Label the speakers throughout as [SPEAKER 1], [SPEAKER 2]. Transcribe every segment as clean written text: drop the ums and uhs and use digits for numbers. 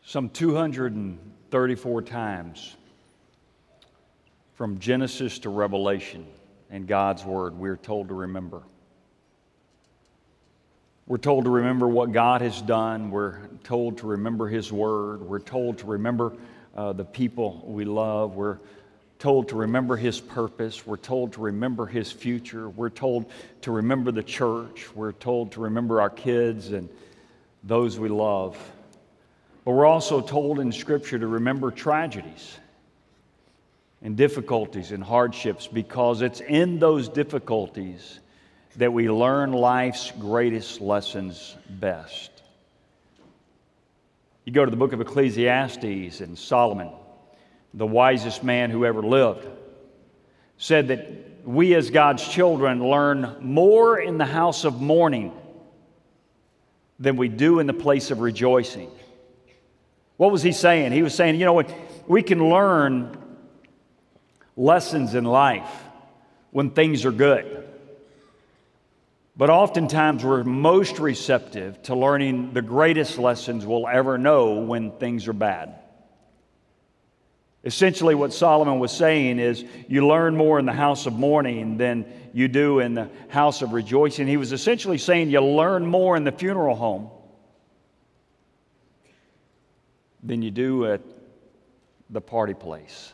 [SPEAKER 1] Some 234 times from Genesis to Revelation in God's Word, we're told to remember. We're told to remember what God has done. We're told to remember His Word. We're told to remember the people we love. We're told to remember His purpose. We're told to remember His future. We're told to remember the church. We're told to remember our kids and those we love. But we're also told in Scripture to remember tragedies and difficulties and hardships, because it's in those difficulties that we learn life's greatest lessons best. You go to the book of Ecclesiastes, and Solomon, the wisest man who ever lived, said that we as God's children learn more in the house of mourning than we do in the place of rejoicing. What was he saying? He was saying, we can learn lessons in life when things are good. But oftentimes we're most receptive to learning the greatest lessons we'll ever know when things are bad. Essentially what Solomon was saying is you learn more in the house of mourning than you do in the house of rejoicing. He was essentially saying you learn more in the funeral home than you do at the party place.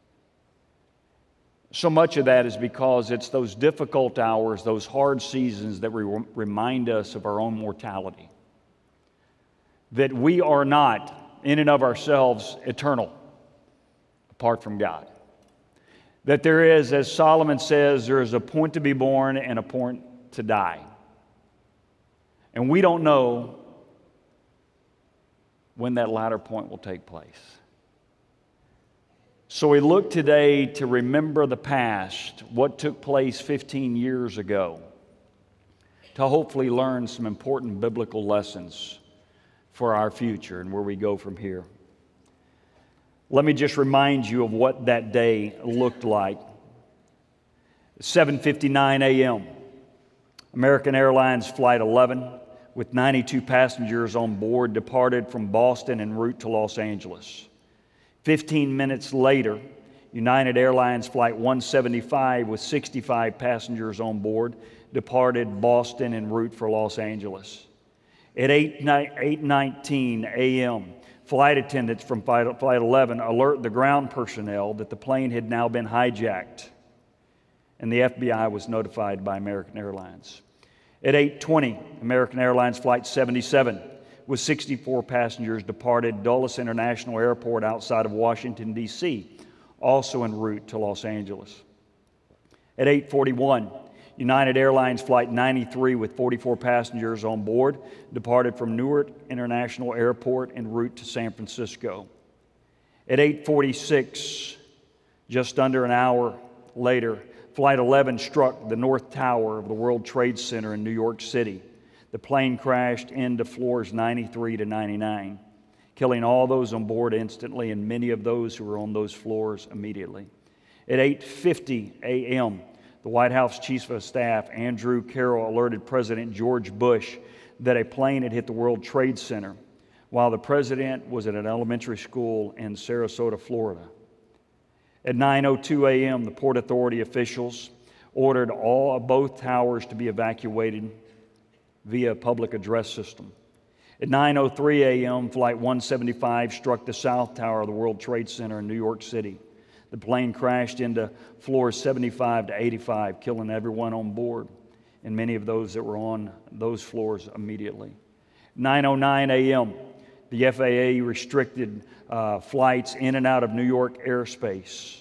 [SPEAKER 1] So much of that is because it's those difficult hours, those hard seasons that remind us of our own mortality. That we are not, in and of ourselves, eternal apart from God. That there is, as Solomon says, there is a point to be born and a point to die. And we don't know when that latter point will take place. So we look today to remember the past, what took place 15 years ago, to hopefully learn some important biblical lessons for our future and where we go from here. Let me just remind you of what that day looked like. 7:59 a.m., American Airlines Flight 11, with 92 passengers on board, departed from Boston en route to Los Angeles. 15 minutes later, United Airlines Flight 175, with 65 passengers on board, departed Boston en route for Los Angeles. At 8:19 a.m., flight attendants from Flight 11 alert the ground personnel that the plane had now been hijacked, and the FBI was notified by American Airlines. At 8:20, American Airlines Flight 77, with 64 passengers, departed Dulles International Airport outside of Washington, D.C., also en route to Los Angeles. At 8:41, United Airlines Flight 93, with 44 passengers on board, departed from Newark International Airport en route to San Francisco. At 8:46, just under an hour later, Flight 11 struck the North Tower of the World Trade Center in New York City. The plane crashed into floors 93 to 99, killing all those on board instantly and many of those who were on those floors immediately. At 8:50 a.m., the White House Chief of Staff, Andrew Carroll, alerted President George Bush that a plane had hit the World Trade Center while the president was at an elementary school in Sarasota, Florida. At 9:02 a.m., the Port Authority officials ordered both towers to be evacuated via a public address system. At 9:03 a.m., Flight 175 struck the South Tower of the World Trade Center in New York City. The plane crashed into floors 75 to 85, killing everyone on board and many of those that were on those floors immediately. 9:09 a.m., the FAA restricted flights in and out of New York airspace.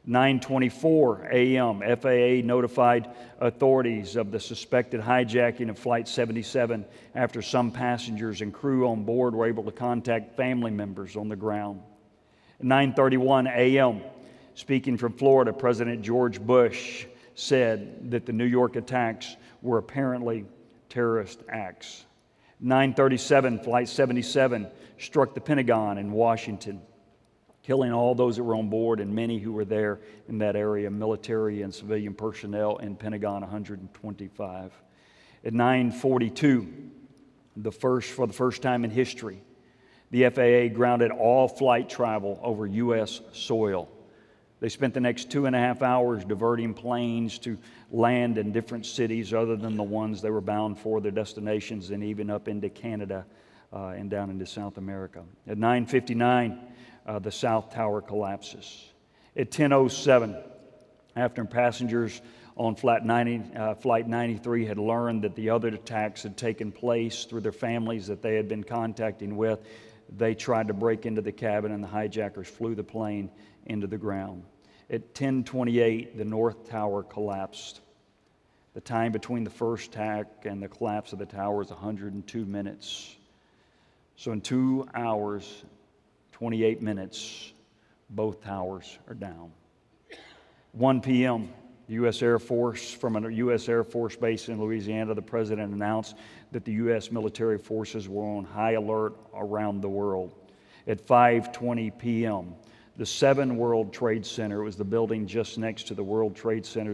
[SPEAKER 1] 9:24 a.m., FAA notified authorities of the suspected hijacking of Flight 77 after some passengers and crew on board were able to contact family members on the ground. At 9:31 a.m., speaking from Florida, President George Bush said that the New York attacks were apparently terrorist acts. 9:37, Flight 77 struck the Pentagon in Washington, killing all those that were on board and many who were there in that area, military and civilian personnel in Pentagon 125. At 9:42, for the first time in history, The FAA grounded all flight travel over U.S. soil. They spent the next 2.5 hours diverting planes to land in different cities other than the ones they were bound for, their destinations, and even up into Canada and down into South America. At 9:59, the South Tower collapses. At 10:07, after passengers on Flight 93 had learned that the other attacks had taken place through their families that they had been contacting with, they tried to break into the cabin and the hijackers flew the plane into the ground. At 10:28, the North Tower collapsed. The time between the first attack and the collapse of the tower is 102 minutes. So in 2 hours, 28 minutes, both towers are down. 1 p.m., U.S. Air Force, from a U.S. Air Force base in Louisiana, the president announced that the U.S. military forces were on high alert around the world. At 5:20 p.m., the 7 World Trade Center, it was the building just next to the World Trade Center's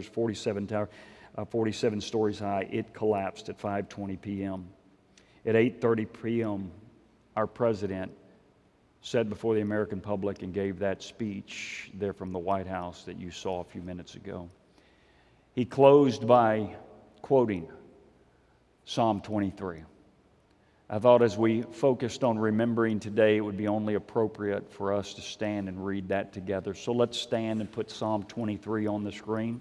[SPEAKER 1] 47 stories high, it collapsed at 5:20 p.m. At 8:30 p.m., our president said before the American public and gave that speech there from the White House that you saw a few minutes ago. He closed by quoting Psalm 23. I thought as we focused on remembering today, it would be only appropriate for us to stand and read that together. So let's stand and put Psalm 23 on the screen.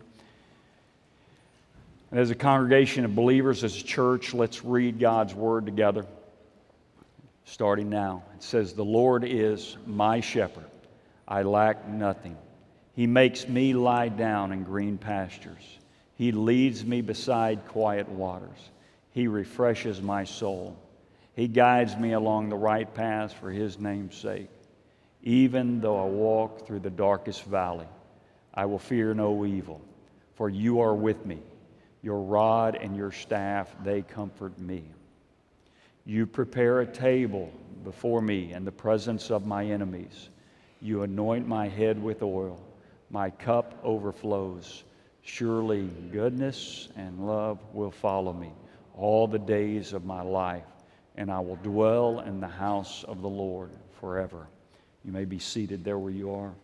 [SPEAKER 1] And as a congregation of believers, as a church, let's read God's Word together. Starting now, it says, "The Lord is my shepherd. I lack nothing. He makes me lie down in green pastures. He leads me beside quiet waters. He refreshes my soul. He guides me along the right path for His name's sake. Even though I walk through the darkest valley, I will fear no evil, for You are with me. Your rod and Your staff, they comfort me. You prepare a table before me in the presence of my enemies. You anoint my head with oil. My cup overflows. Surely goodness and love will follow me all the days of my life, and I will dwell in the house of the Lord forever." You may be seated there where you are.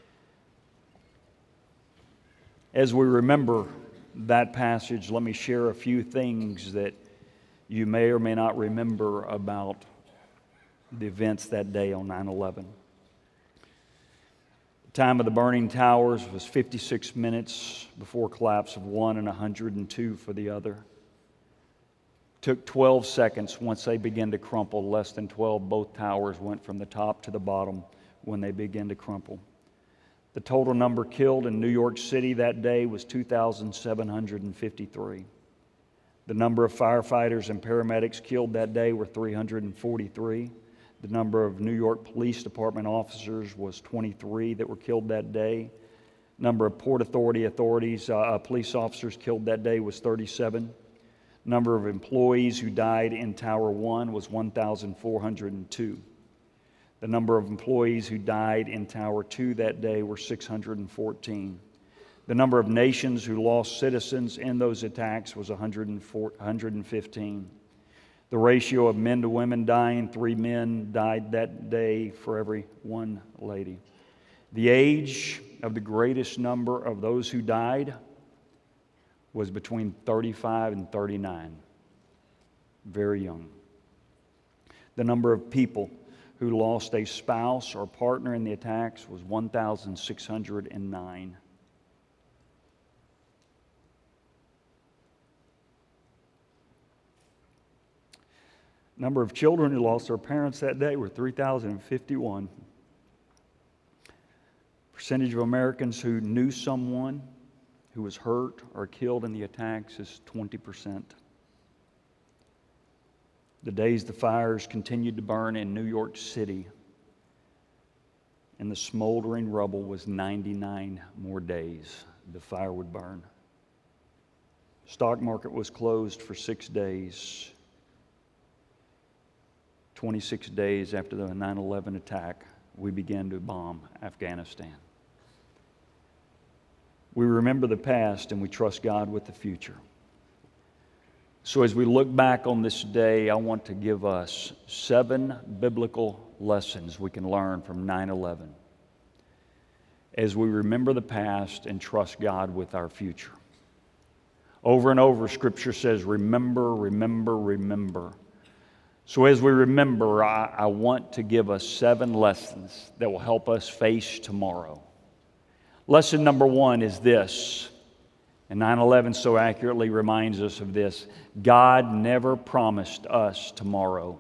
[SPEAKER 1] As we remember that passage, let me share a few things that you may or may not remember about the events that day on 9/11. The time of the burning towers was 56 minutes before collapse of one and 102 for the other. It took 12 seconds once they began to crumple. Less than 12, both towers went from the top to the bottom when they began to crumple. The total number killed in New York City that day was 2,753. The number of firefighters and paramedics killed that day were 343. The number of New York Police Department officers was 23 that were killed that day. Number of Port Authority police officers killed that day was 37. Number of employees who died in Tower 1 was 1,402. The number of employees who died in Tower 2 that day were 614. The number of nations who lost citizens in those attacks was 115. The ratio of men to women dying, 3 men died that day for every 1 lady. The age of the greatest number of those who died was between 35 and 39. Very young. The number of people who lost a spouse or partner in the attacks was 1,609. Number of children who lost their parents that day were 3,051. Percentage of Americans who knew someone who was hurt or killed in the attacks is 20%. The days the fires continued to burn in New York City, and the smoldering rubble was 99 more days the fire would burn. Stock market was closed for 6 days. 26 days after the 9/11 attack, we began to bomb Afghanistan. We remember the past and we trust God with the future. So as we look back on this day, I want to give us 7 biblical lessons we can learn from 9/11 as we remember the past and trust God with our future. Over and over, Scripture says, remember, remember, remember. So as we remember, I want to give us 7 lessons that will help us face tomorrow. Lesson number 1 is this, and 9/11 so accurately reminds us of this: God never promised us tomorrow.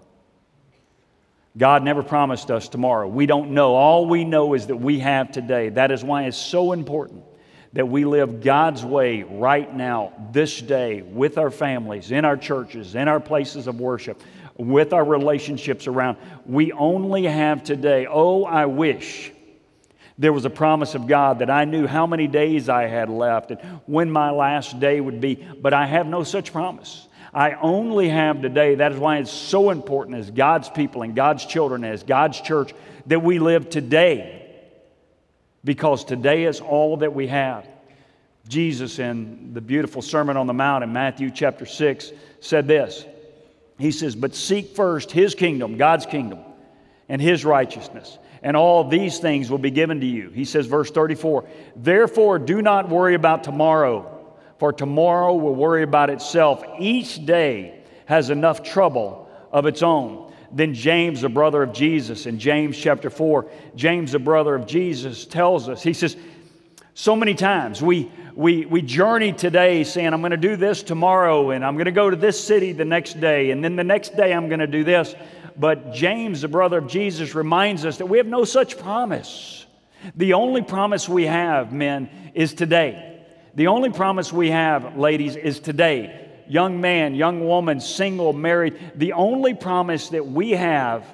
[SPEAKER 1] God never promised us tomorrow. We don't know. All we know is that we have today. That is why it's so important that we live God's way right now, this day, with our families, in our churches, in our places of worship, with our relationships around. We only have today. Oh, I wish there was a promise of God that I knew how many days I had left and when my last day would be, but I have no such promise. I only have today. That is why it's so important as God's people and God's children, as God's church, that we live today, because today is all that we have. Jesus, in the beautiful Sermon on the Mount in Matthew chapter 6, said this. He says, but seek first His kingdom, God's kingdom, and His righteousness, and all these things will be given to you. He says, verse 34, therefore do not worry about tomorrow, for tomorrow will worry about itself. Each day has enough trouble of its own. Then James, the brother of Jesus, in James chapter 4, James, the brother of Jesus, tells us, he says, so many times we journey today saying, I'm going to do this tomorrow, and I'm going to go to this city the next day, and then the next day I'm going to do this. But James, the brother of Jesus, reminds us that we have no such promise. The only promise we have, men, is today. The only promise we have, ladies, is today. Young man, young woman, single, married. The only promise that we have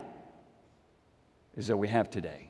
[SPEAKER 1] is that we have today.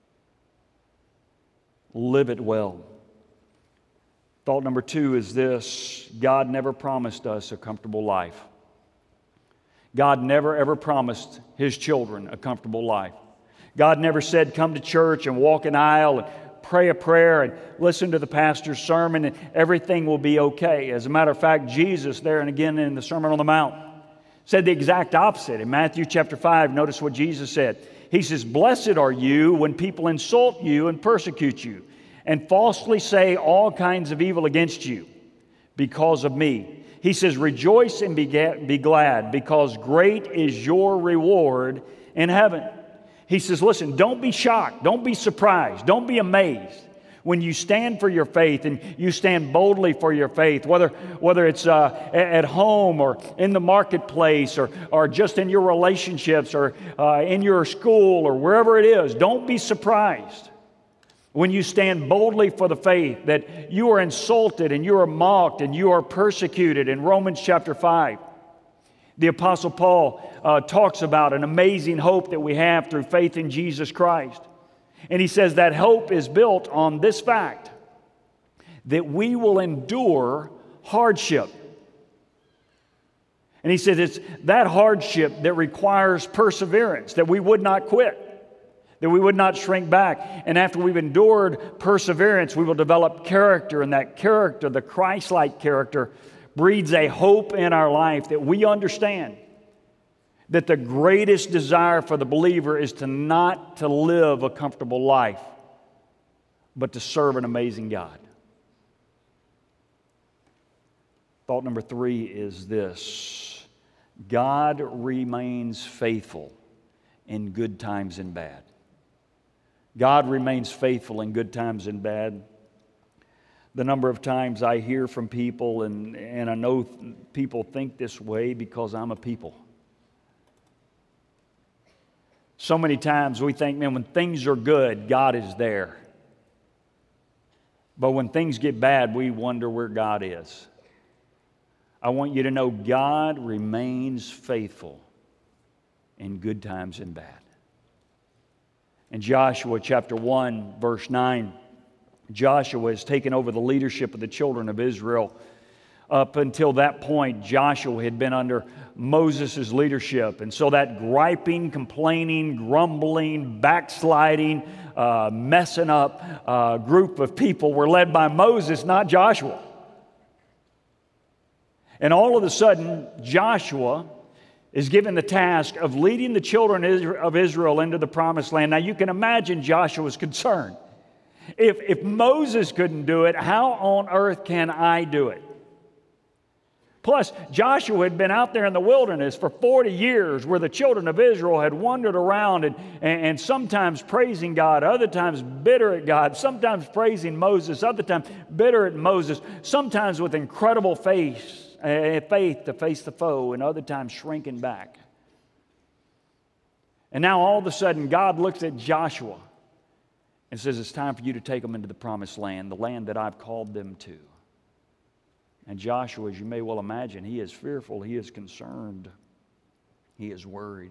[SPEAKER 1] Live it well. Thought number 2 is this: God never promised us a comfortable life. God never ever promised His children a comfortable life. God never said, come to church and walk an aisle and pray a prayer and listen to the pastor's sermon and everything will be okay. As a matter of fact, Jesus there and again in the Sermon on the Mount said the exact opposite. In Matthew chapter 5, notice what Jesus said. He says, blessed are you when people insult you and persecute you and falsely say all kinds of evil against you because of me. He says, rejoice and be glad, because great is your reward in heaven. He says, listen, don't be shocked, don't be surprised, don't be amazed when you stand for your faith and you stand boldly for your faith, whether it's at home or in the marketplace or just in your relationships or in your school or wherever it is. Don't be surprised when you stand boldly for the faith that you are insulted and you are mocked and you are persecuted. In Romans chapter 5, the Apostle Paul talks about an amazing hope that we have through faith in Jesus Christ. And he says that hope is built on this fact, that we will endure hardship. And he says it's that hardship that requires perseverance, that we would not quit, that we would not shrink back. And after we've endured perseverance, we will develop character, and that character, the Christ-like character, breeds a hope in our life that we understand that the greatest desire for the believer is not to live a comfortable life, but to serve an amazing God. Thought number 3 is this: God remains faithful in good times and bad. God remains faithful in good times and bad. The number of times I hear from people, and I know people think this way because I'm a people. So many times we think, man, when things are good, God is there. But when things get bad, we wonder where God is. I want you to know God remains faithful in good times and bad. In Joshua chapter 1, verse 9, Joshua has taken over the leadership of the children of Israel. Up until that point, Joshua had been under Moses' leadership. And so that griping, complaining, grumbling, backsliding, messing up group of people were led by Moses, not Joshua. And all of a sudden, Joshua is given the task of leading the children of Israel into the promised land. Now you can imagine Joshua's concern. If Moses couldn't do it, how on earth can I do it? Plus, Joshua had been out there in the wilderness for 40 years where the children of Israel had wandered around and sometimes praising God, other times bitter at God, sometimes praising Moses, other times bitter at Moses, sometimes with incredible faith to face the foe, and other times shrinking back. And now all of a sudden, God looks at Joshua and says, it's time for you to take them into the promised land, the land that I've called them to. And Joshua, as you may well imagine, he is fearful, he is concerned, he is worried.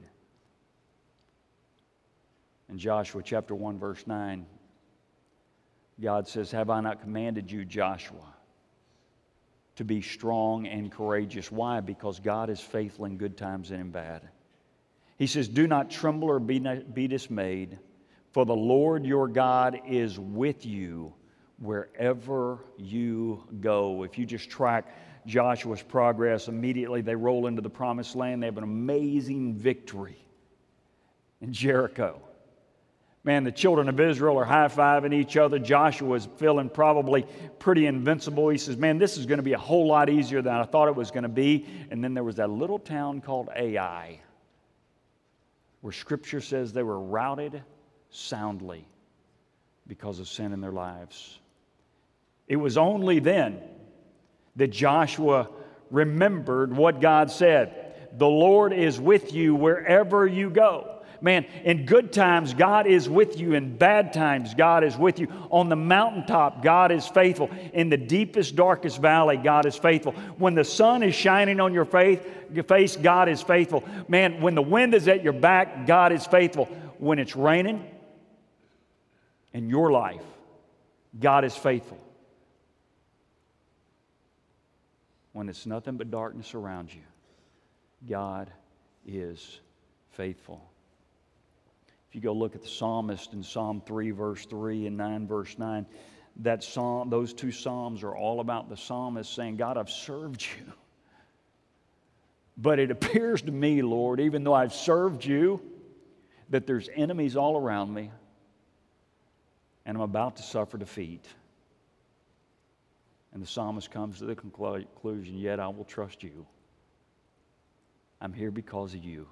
[SPEAKER 1] In Joshua chapter 1, verse 9, God says, have I not commanded you, Joshua, to be strong and courageous? Why? Because God is faithful in good times and in bad. He says, do not tremble or be dismayed, for the Lord your God is with you wherever you go. If you just track Joshua's progress, immediately they roll into the promised land. They have an amazing victory in Jericho. Man, the children of Israel are high-fiving each other. Joshua is feeling probably pretty invincible. He says, man, this is going to be a whole lot easier than I thought it was going to be. And then there was that little town called Ai, where Scripture says they were routed soundly because of sin in their lives. It was only then that Joshua remembered what God said. The Lord is with you wherever you go. Man, in good times, God is with you. In bad times, God is with you. On the mountaintop, God is faithful. In the deepest, darkest valley, God is faithful. When the sun is shining on your face, God is faithful. Man, when the wind is at your back, God is faithful. When it's raining in your life, God is faithful. When it's nothing but darkness around you, God is faithful. If you go look at the psalmist in Psalm 3, verse 3 and 9, verse 9, those two psalms are all about the psalmist saying, God, I've served you. But it appears to me, Lord, even though I've served you, that there's enemies all around me, and I'm about to suffer defeat. And the psalmist comes to the conclusion, yet I will trust you. I'm here because of you.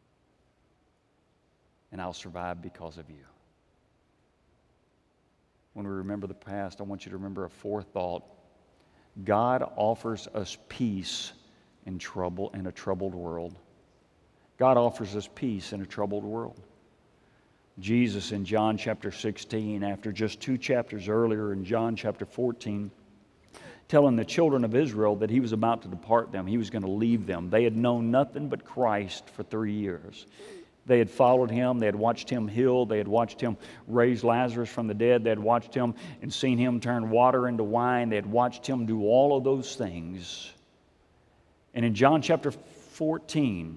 [SPEAKER 1] And I'll survive because of you. When we remember the past, I want you to remember a fourth thought. God offers us peace in a troubled world. God offers us peace in a troubled world. Jesus in John chapter 16, after just 2 chapters earlier in John chapter 14, telling the children of Israel that he was about to depart them. He was going to leave them. They had known nothing but Christ for 3 years. They had followed him. They had watched him heal. They had watched him raise Lazarus from the dead. They had watched him and seen him turn water into wine. They had watched him do all of those things. And in John chapter 14,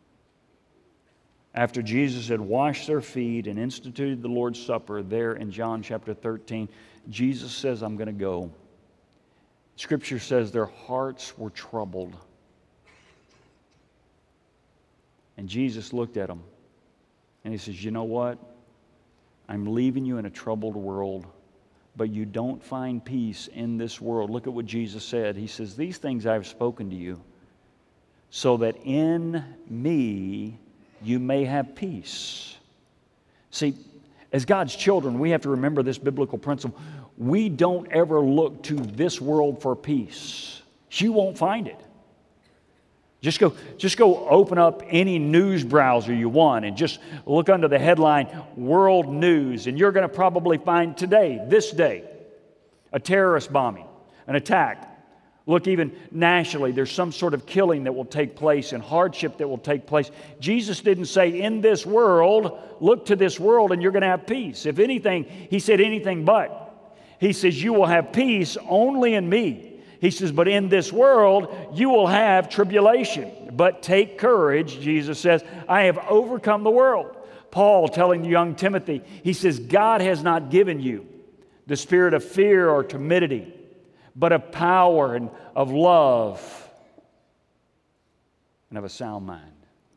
[SPEAKER 1] after Jesus had washed their feet and instituted the Lord's Supper there in John chapter 13, Jesus says, I'm going to go. Scripture says their hearts were troubled. And Jesus looked at them and he says, you know what? I'm leaving you in a troubled world, but you don't find peace in this world. Look at what Jesus said. He says, these things I have spoken to you, so that in me you may have peace. See, as God's children, we have to remember this biblical principle. We don't ever look to this world for peace. You won't find it. Just go open up any news browser you want and just look under the headline World News, and you're going to probably find today, this day, a terrorist bombing, an attack. Look, even nationally, there's some sort of killing that will take place and hardship that will take place. Jesus didn't say, in this world, look to this world and you're going to have peace. If anything, he said anything but. He says, you will have peace only in me. He says, but in this world, you will have tribulation. But take courage, Jesus says, I have overcome the world. Paul telling young Timothy, he says, God has not given you the spirit of fear or timidity, but of power and of love and of a sound mind.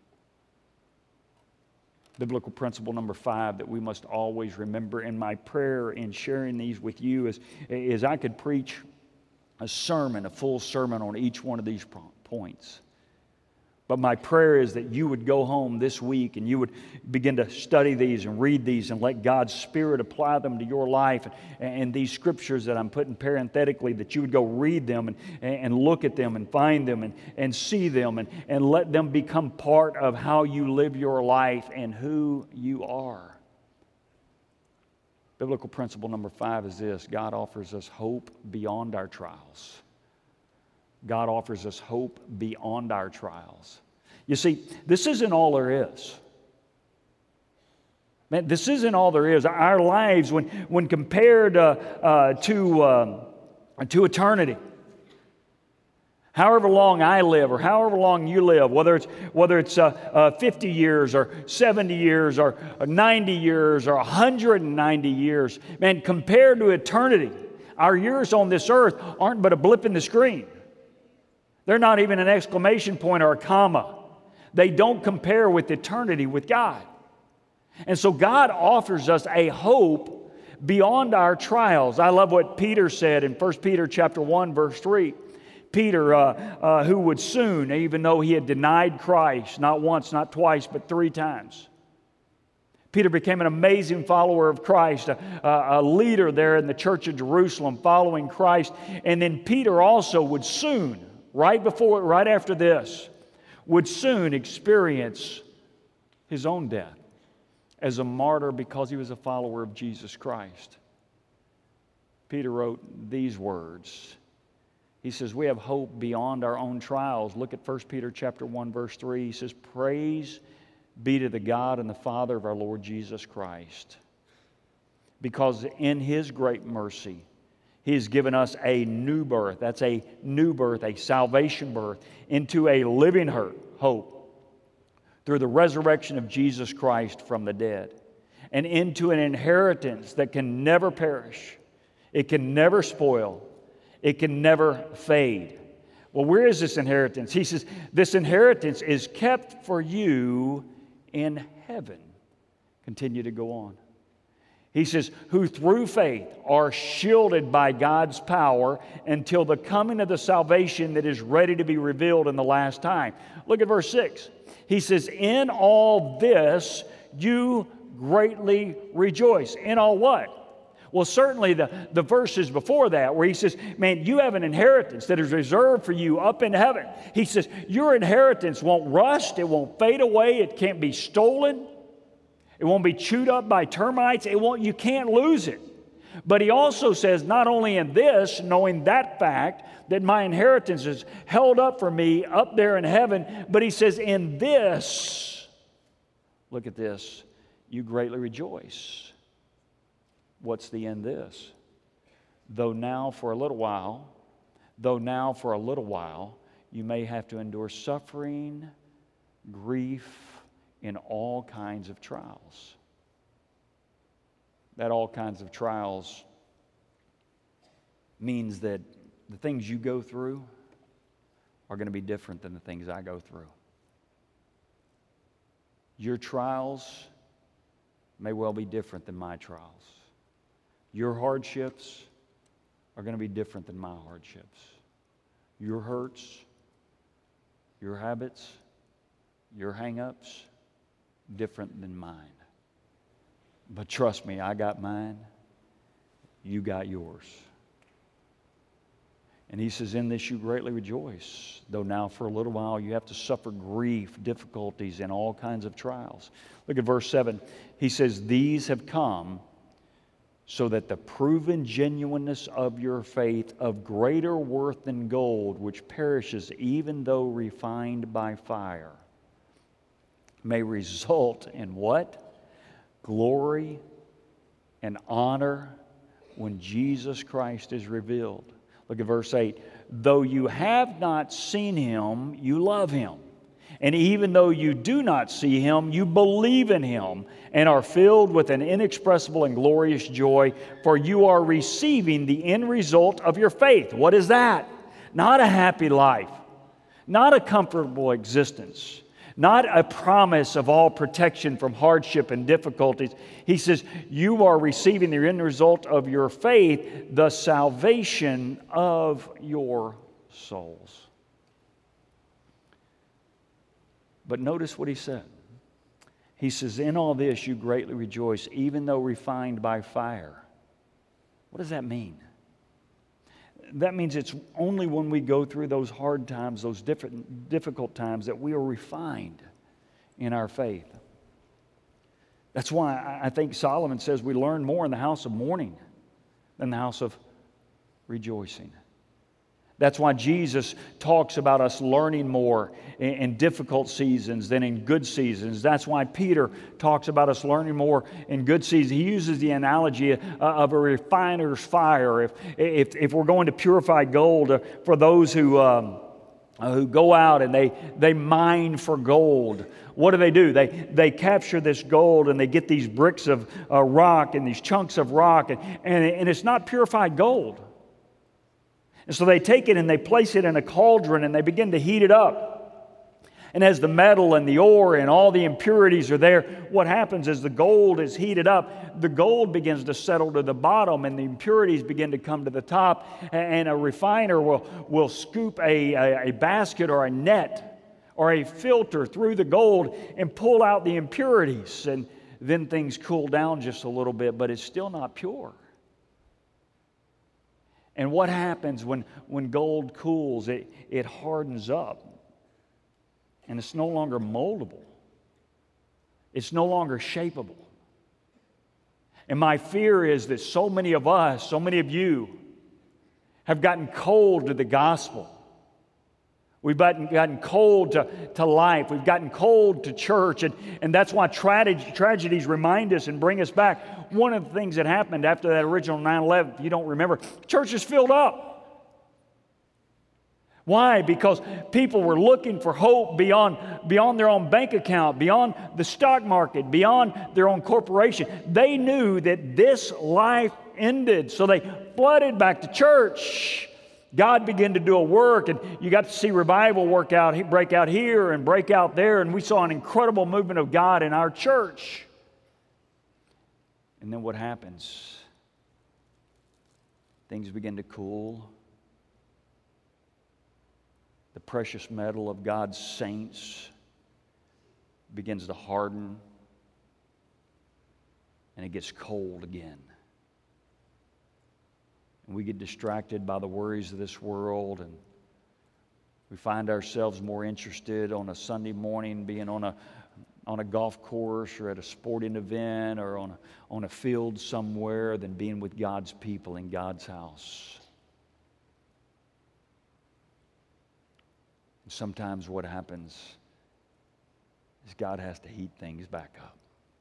[SPEAKER 1] Biblical principle number 5 that we must always remember, in my prayer in sharing these with you is I could preach a full sermon on each one of these points. But my prayer is that you would go home this week and you would begin to study these and read these and let God's Spirit apply them to your life. And these scriptures that I'm putting parenthetically, that you would go read them and look at them and find them and see them and let them become part of how you live your life and who you are. Biblical principle number 5 is this: God offers us hope beyond our trials. God offers us hope beyond our trials. You see, this isn't all there is. Man, this isn't all there is. Our lives, when compared to eternity, however long I live or however long you live, whether it's 50 years or 70 years or 90 years or 190 years, man, compared to eternity, our years on this earth aren't but a blip in the screen. They're not even an exclamation point or a comma. They don't compare with eternity with God. And so God offers us a hope beyond our trials. I love what Peter said in 1 Peter chapter 1, verse 3. Peter, who would soon, even though he had denied Christ, not once, not twice, but 3 times. Peter became an amazing follower of Christ, a leader there in the church of Jerusalem following Christ. And then Peter also would soon, right after this, would soon experience his own death as a martyr because he was a follower of Jesus Christ. Peter wrote these words. He says, we have hope beyond our own trials. Look at 1 Peter chapter 1, verse 3. He says, praise be to the God and the Father of our Lord Jesus Christ, because in His great mercy, He has given us a new birth. That's a new birth, a salvation birth, into a living hope through the resurrection of Jesus Christ from the dead, and into an inheritance that can never perish. It can never spoil. It can never fade. Well, where is this inheritance? He says, this inheritance is kept for you in heaven. Continue to go on. He says, who through faith are shielded by God's power until the coming of the salvation that is ready to be revealed in the last time. Look at verse 6. He says, in all this you greatly rejoice. In all what? Well, certainly the verses before that where he says, man, you have an inheritance that is reserved for you up in heaven. He says, your inheritance won't rust, it won't fade away, it can't be stolen. It won't be chewed up by termites. You can't lose it. But he also says, not only in this, knowing that fact, that my inheritance is held up for me up there in heaven, but he says, in this, look at this, you greatly rejoice. What's the in this? Though now for a little while, you may have to endure suffering, grief, in all kinds of trials. That all kinds of trials means that the things you go through are going to be different than the things I go through. Your trials may well be different than my trials. Your hardships are going to be different than my hardships. Your hurts, your habits, your hang-ups, different than mine. But trust me, I got mine, you got yours. And he says, in this you greatly rejoice, though now for a little while you have to suffer grief, difficulties, and all kinds of trials. Look at verse 7. He says, these have come so that the proven genuineness of your faith, of greater worth than gold, which perishes even though refined by fire, may result in what? Glory and honor when Jesus Christ is revealed. Look at verse 8. Though you have not seen Him, you love Him. And even though you do not see Him, you believe in Him and are filled with an inexpressible and glorious joy, for you are receiving the end result of your faith. What is that? Not a happy life. not a comfortable existence, not a promise of all protection from hardship and difficulties. He says, you are receiving the end result of your faith, the salvation of your souls. But notice what he said. He says, in all this you greatly rejoice, even though refined by fire. What does that mean? That means it's only when we go through those hard times, those difficult times, that we are refined in our faith. That's why I think Solomon says we learn more in the house of mourning than the house of rejoicing. That's why Jesus talks about us learning more in difficult seasons than in good seasons. That's why Peter talks about us learning more in good seasons. He uses the analogy of a refiner's fire. If we're going to purify gold, for those who go out and they mine for gold, what do? They capture this gold and they get these bricks of rock and these chunks of rock, and it's not purified gold. And so they take it and they place it in a cauldron and they begin to heat it up. And as the metal and the ore and all the impurities are there, what happens is the gold is heated up. The gold begins to settle to the bottom and the impurities begin to come to the top. And a refiner will scoop a basket or a net or a filter through the gold and pull out the impurities. And then things cool down just a little bit, but it's still not pure. And what happens when gold cools? It hardens up. And it's no longer moldable. It's no longer shapeable. And my fear is that so many of us, so many of you, have gotten cold to the gospel. We've gotten cold to life. We've gotten cold to church. And that's why tragedies remind us and bring us back. One of the things that happened after that original 9/11, if you don't remember, church is filled up. Why? Because people were looking for hope beyond their own bank account, beyond the stock market, beyond their own corporation. They knew that this life ended, so they flooded back to church. God began to do a work, and you got to see revival break out here and break out there, and we saw an incredible movement of God in our church. And then what happens? Things begin to cool. The precious metal of God's saints begins to harden, and it gets cold again. And we get distracted by the worries of this world, and we find ourselves more interested on a Sunday morning being on a golf course or at a sporting event or on a field somewhere than being with God's people in God's house. And sometimes what happens is God has to heat things back up.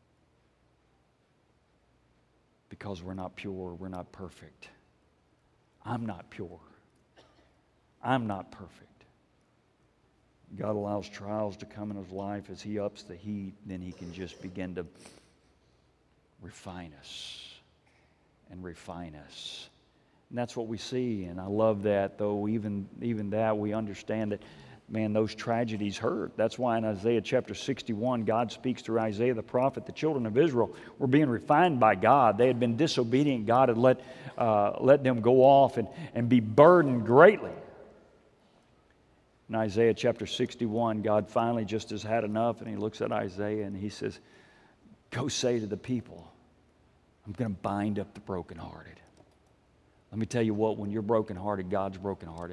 [SPEAKER 1] Because we're not pure, we're not perfect. I'm not pure. I'm not perfect. God allows trials to come in his life. As he ups the heat, then he can just begin to refine us and refine us. And that's what we see. And I love that, though even that we understand that, man, those tragedies hurt. That's why in Isaiah chapter 61, God speaks through Isaiah the prophet. The children of Israel were being refined by God. They had been disobedient. God had let them go off and be burdened greatly. In Isaiah chapter 61, God finally just has had enough, and he looks at Isaiah and he says, go say to the people, I'm going to bind up the brokenhearted. Let me tell you what, when you're brokenhearted, God's brokenhearted.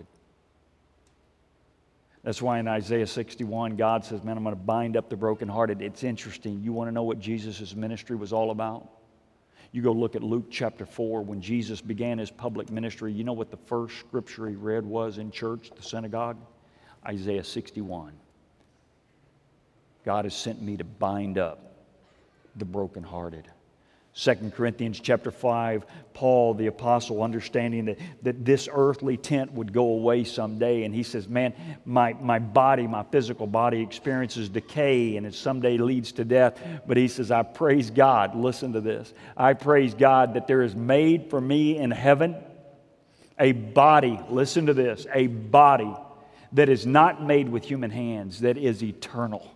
[SPEAKER 1] That's why in Isaiah 61, God says, man, I'm going to bind up the brokenhearted. It's interesting. You want to know what Jesus' ministry was all about? You go look at Luke chapter 4. When Jesus began his public ministry, you know what the first scripture he read was in church, the synagogue? Isaiah 61. God has sent me to bind up the brokenhearted. 2 Corinthians chapter 5, Paul the apostle, understanding that this earthly tent would go away someday, and he says, man, my body, my physical body experiences decay, and it someday leads to death. But he says, I praise God, listen to this, I praise God that there is made for me in heaven a body, listen to this, a body that is not made with human hands, that is eternal.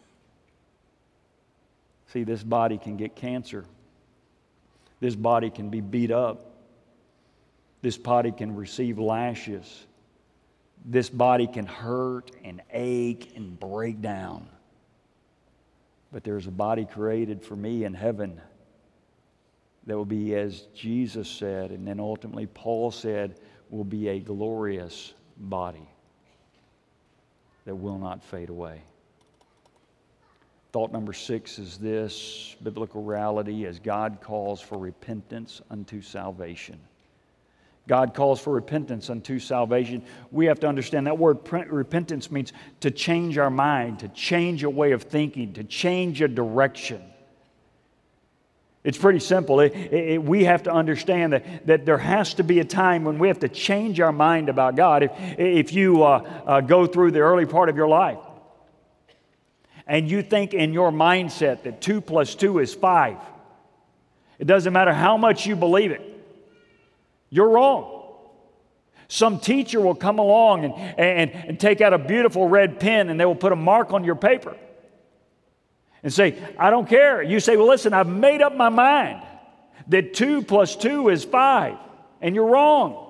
[SPEAKER 1] See, this body can get cancer. This body can be beat up. This body can receive lashes. This body can hurt and ache and break down. But there's a body created for me in heaven that will be, as Jesus said, and then ultimately Paul said, will be a glorious body that will not fade away. Thought number 6 is this: biblical reality as God calls for repentance unto salvation. God calls for repentance unto salvation. We have to understand that word repentance means to change our mind, to change a way of thinking, to change a direction. It's pretty simple. We have to understand that there has to be a time when we have to change our mind about God. If you go through the early part of your life and you think in your mindset that 2 plus 2 is 5, it doesn't matter how much you believe it. You're wrong. Some teacher will come along and take out a beautiful red pen and they will put a mark on your paper and say, I don't care. You say, well, listen, I've made up my mind that 2 plus 2 is 5, and you're wrong.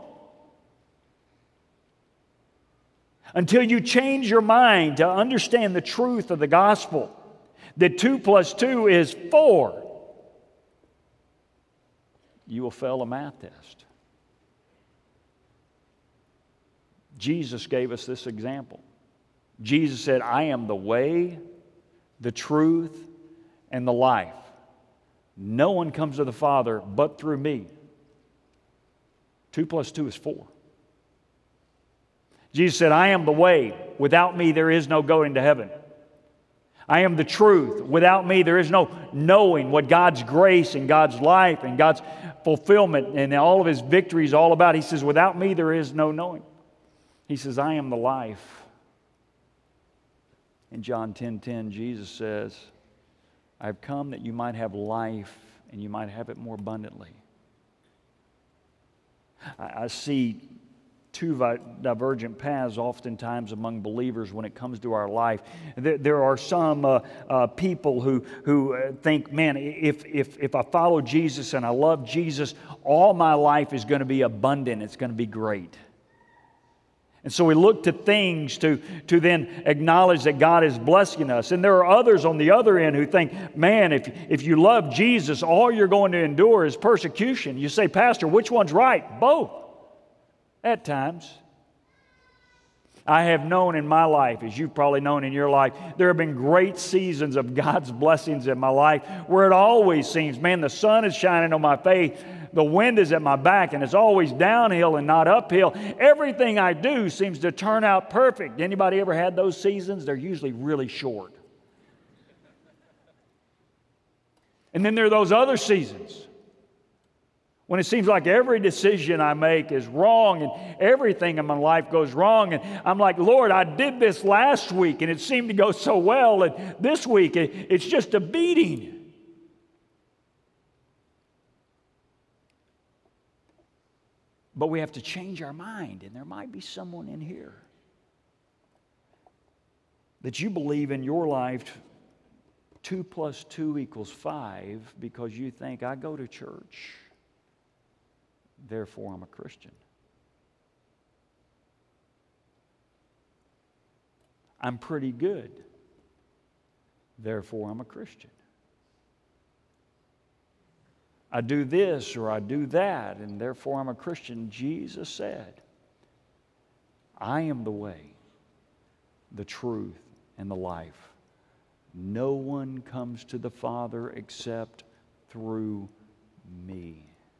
[SPEAKER 1] Until you change your mind to understand the truth of the gospel, that 2 plus 2 is 4, you will fail a math test. Jesus gave us this example. Jesus said, I am the way, the truth, and the life. No one comes to the Father but through me. 2 plus 2 is 4. Jesus said, I am the way. Without me, there is no going to heaven. I am the truth. Without me, there is no knowing what God's grace and God's life and God's fulfillment and all of His victory is all about. He says, without me, there is no knowing. He says, I am the life. In John 10:10, Jesus says, I have come that you might have life and you might have it more abundantly. I see two divergent paths oftentimes among believers when it comes to our life. There are some people who think, man, if I follow Jesus and I love Jesus, all my life is going to be abundant. It's going to be great. And so we look to things to then acknowledge that God is blessing us. And there are others on the other end who think, man, if you love Jesus, all you're going to endure is persecution. You say, Pastor, which one's right? Both. At times. I have known in my life, as you've probably known in your life, there have been great seasons of God's blessings in my life where it always seems, man, the sun is shining on my face, the wind is at my back, and it's always downhill and not uphill. Everything I do seems to turn out perfect. Anybody ever had those seasons? They're usually really short. And then there are those other seasons when it seems like every decision I make is wrong and everything in my life goes wrong. And I'm like, Lord, I did this last week and it seemed to go so well. And this week it's just a beating. But we have to change our mind. And there might be someone in here that you believe in your life 2 plus 2 equals 5 because you think, I go to church, therefore I'm a Christian. I'm pretty good, therefore I'm a Christian. I do this or I do that, and therefore I'm a Christian. Jesus said, I am the way, the truth, and the life. No one comes to the Father except through me.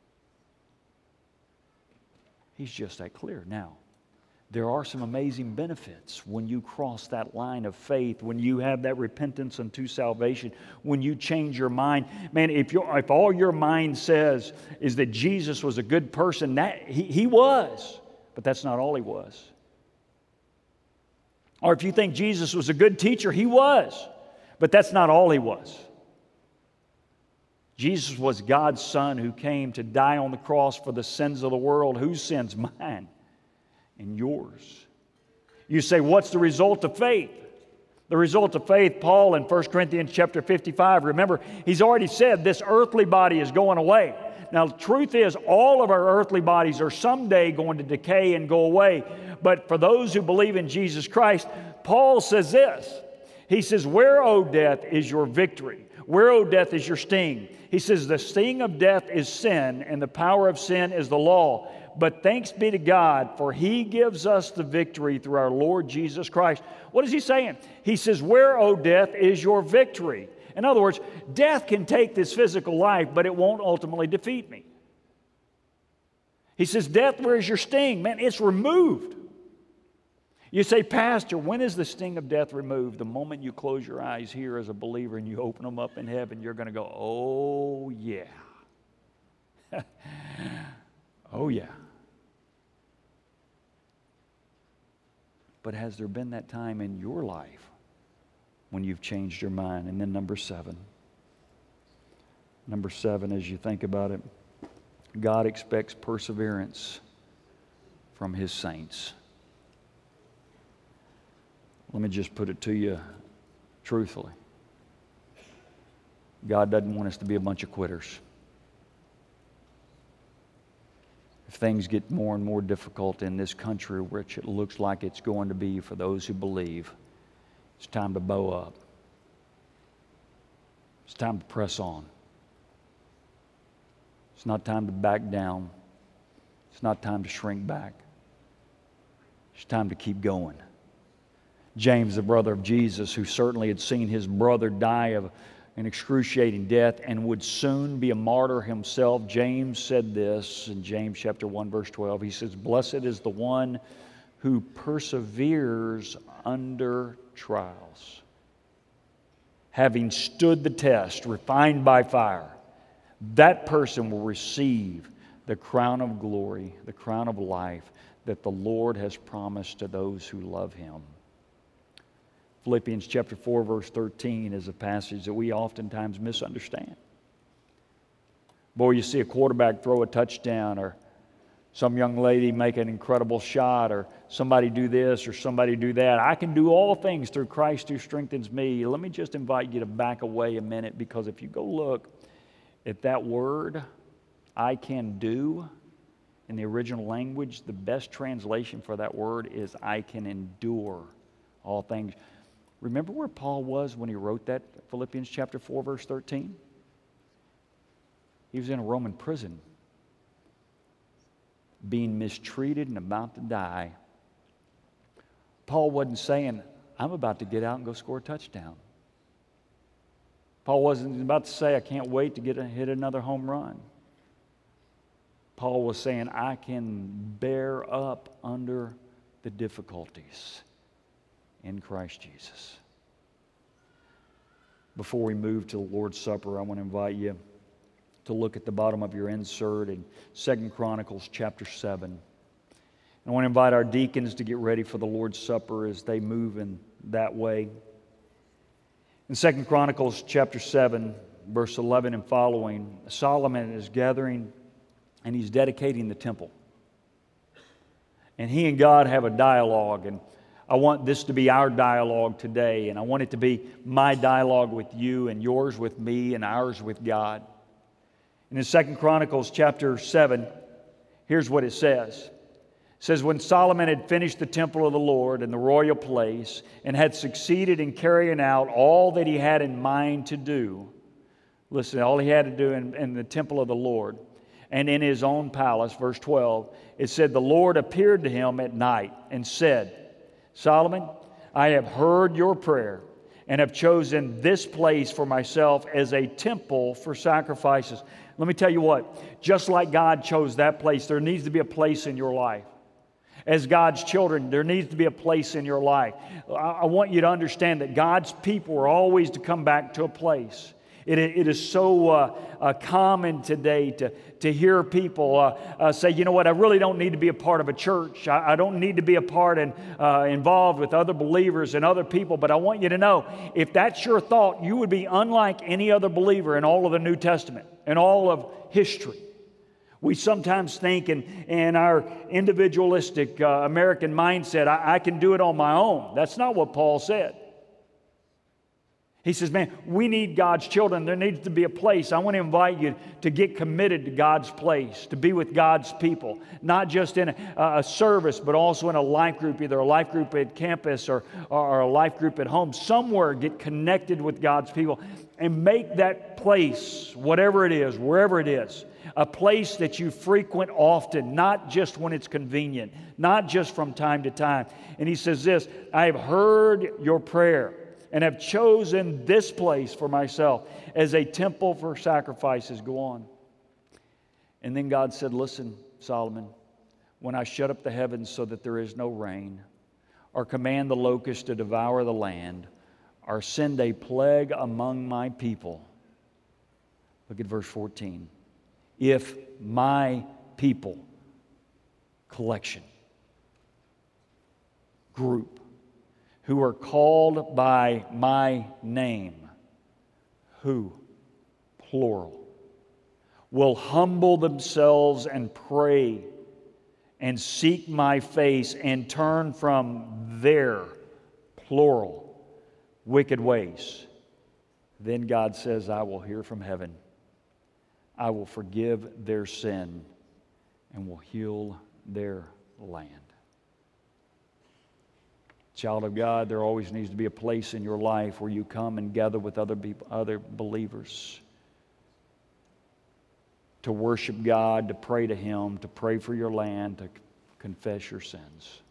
[SPEAKER 1] He's just that clear. Now, there are some amazing benefits when you cross that line of faith, when you have that repentance unto salvation, when you change your mind. Man, if all your mind says is that Jesus was a good person, that he was, but that's not all He was. Or if you think Jesus was a good teacher, He was, but that's not all He was. Jesus was God's Son who came to die on the cross for the sins of the world. Whose sins? Mine and yours. You say, what's the result of faith? The result of faith, Paul in 1 Corinthians chapter 55, remember, he's already said this earthly body is going away. Now, the truth is, all of our earthly bodies are someday going to decay and go away. But for those who believe in Jesus Christ, Paul says this. He says, where, O death, is your victory? Where, O death, is your sting? He says, the sting of death is sin, and the power of sin is the law. But thanks be to God, for He gives us the victory through our Lord Jesus Christ. What is He saying? He says, where, O death, is your victory? In other words, death can take this physical life, but it won't ultimately defeat me. He says, death, where is your sting? Man, it's removed. You say, Pastor, when is the sting of death removed? The moment you close your eyes here as a believer and you open them up in heaven, you're going to go, oh, yeah. Oh, yeah. But has there been that time in your life when you've changed your mind? And then number seven, as you think about it, God expects perseverance from His saints. Let me just put it to you truthfully. God doesn't want us to be a bunch of quitters. If things get more and more difficult in this country, which it looks like it's going to be for those who believe, it's time to bow up. It's time to press on. It's not time to back down. It's not time to shrink back. It's time to keep going. James, the brother of Jesus, who certainly had seen his brother die of an excruciating death and would soon be a martyr himself, James said this in James chapter 1, verse 12. He says, blessed is the one who perseveres under trials, having stood the test, refined by fire. That person will receive the crown of glory, the crown of life that the Lord has promised to those who love Him. Philippians chapter 4, verse 13 is a passage that we oftentimes misunderstand. Boy, you see a quarterback throw a touchdown, or some young lady make an incredible shot, or somebody do this or somebody do that. I can do all things through Christ who strengthens me. Let me just invite you to back away a minute, because if you go look at that word, I can do, in the original language, the best translation for that word is I can endure all things. Remember where Paul was when he wrote that, Philippians chapter 4, verse 13? He was in a Roman prison, being mistreated and about to die. Paul wasn't saying, I'm about to get out and go score a touchdown. Paul wasn't about to say, I can't wait to hit another home run. Paul was saying, I can bear up under the difficulties in Christ Jesus. Before we move to the Lord's Supper, I want to invite you to look at the bottom of your insert in 2 Chronicles chapter 7. I want to invite our deacons to get ready for the Lord's Supper as they move in that way. In 2 Chronicles chapter 7, verse 11 and following, Solomon is gathering and he's dedicating the temple. And he and God have a dialogue, and I want this to be our dialogue today, and I want it to be my dialogue with you and yours with me and ours with God. And in 2 Chronicles chapter 7, here's what it says. It says, when Solomon had finished the temple of the Lord and the royal place and had succeeded in carrying out all that he had in mind to do, listen, all he had to do in the temple of the Lord and in his own palace, verse 12, it said, the Lord appeared to him at night and said, Solomon, I have heard your prayer and have chosen this place for myself as a temple for sacrifices. Let me tell you what, just like God chose that place, there needs to be a place in your life. As God's children, there needs to be a place in your life. I want you to understand that God's people are always to come back to a place. It is so common today to hear people say, you know what, I really don't need to be a part of a church. I don't need to be a part and involved with other believers and other people. But I want you to know, if that's your thought, you would be unlike any other believer in all of the New Testament, in all of history. We sometimes think in our individualistic American mindset, I can do it on my own. That's not what Paul said. He says, man, we need God's children. There needs to be a place. I want to invite you to get committed to God's place, to be with God's people, not just in a service, but also in a life group, either a life group at campus or a life group at home. Somewhere get connected with God's people and make that place, whatever it is, wherever it is, a place that you frequent often, not just when it's convenient, not just from time to time. And he says this, I have heard your prayer and have chosen this place for myself as a temple for sacrifices. Go on. And then God said, listen, Solomon, when I shut up the heavens so that there is no rain, or command the locust to devour the land, or send a plague among my people. Look at verse 14. If my people, collection, group, who are called by my name, who, plural, will humble themselves and pray and seek my face and turn from their, plural, wicked ways, then God says, I will hear from heaven. I will forgive their sin and will heal their land. Child of God, there always needs to be a place in your life where you come and gather with other people, other believers, to worship God, to pray to Him, to pray for your land, to confess your sins.